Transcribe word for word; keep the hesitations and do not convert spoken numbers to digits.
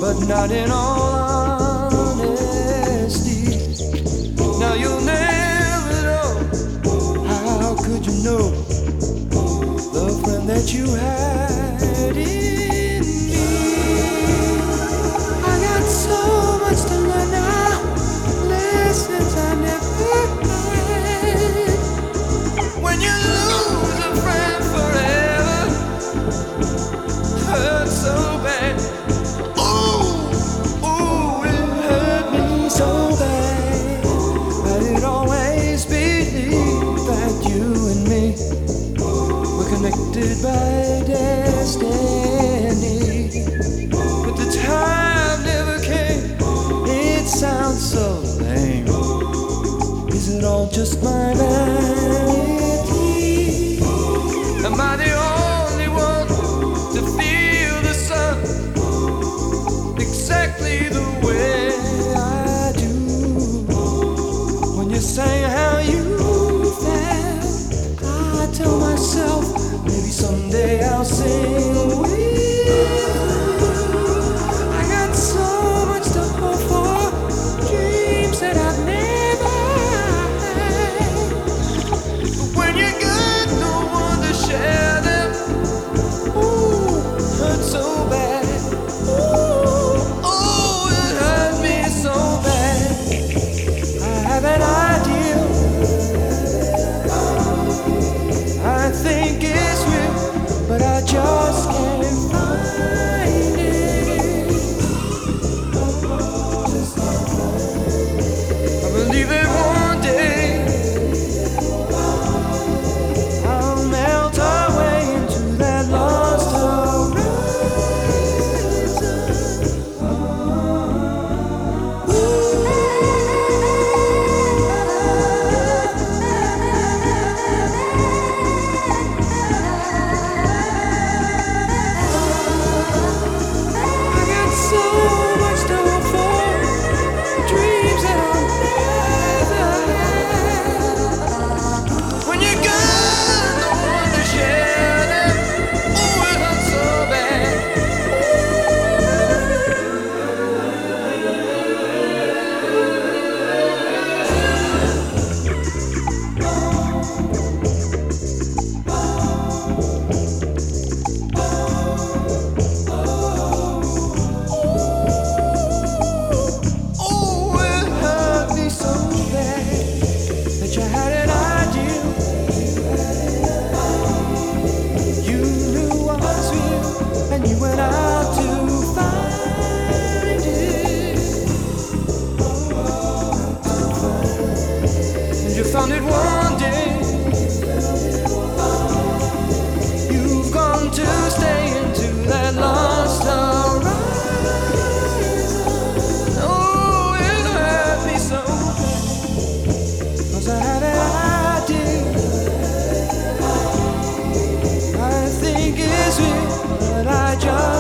but not in all honesty. Now you'll never know. How could you know the friend that you had in me? I got so much to learn now, lessons I never had. When you lose a friend forever, hurts so bad. Ooh, ooh, it hurt me so bad. I did always believe that you and me were connected by destiny, but the time never came. It sounds so lame. Is it all just my vanity? Am I the only one to feel the sun exactly the way I do? When you say how you felt, I tell myself maybe someday I'll sing with you. I got so much to hope for, dreams that I've never had. But when you got no one to share them, ooh, hurt so bad. Ooh, oh, it hurt me so bad. I have an idea I think it's real, but I just can't find it. I believe that one day I'll melt away into that lost found it one day. You've gone to stay into that lost horizon. Oh, it hurt me so bad, 'cause I had an idea I think it's real, but I just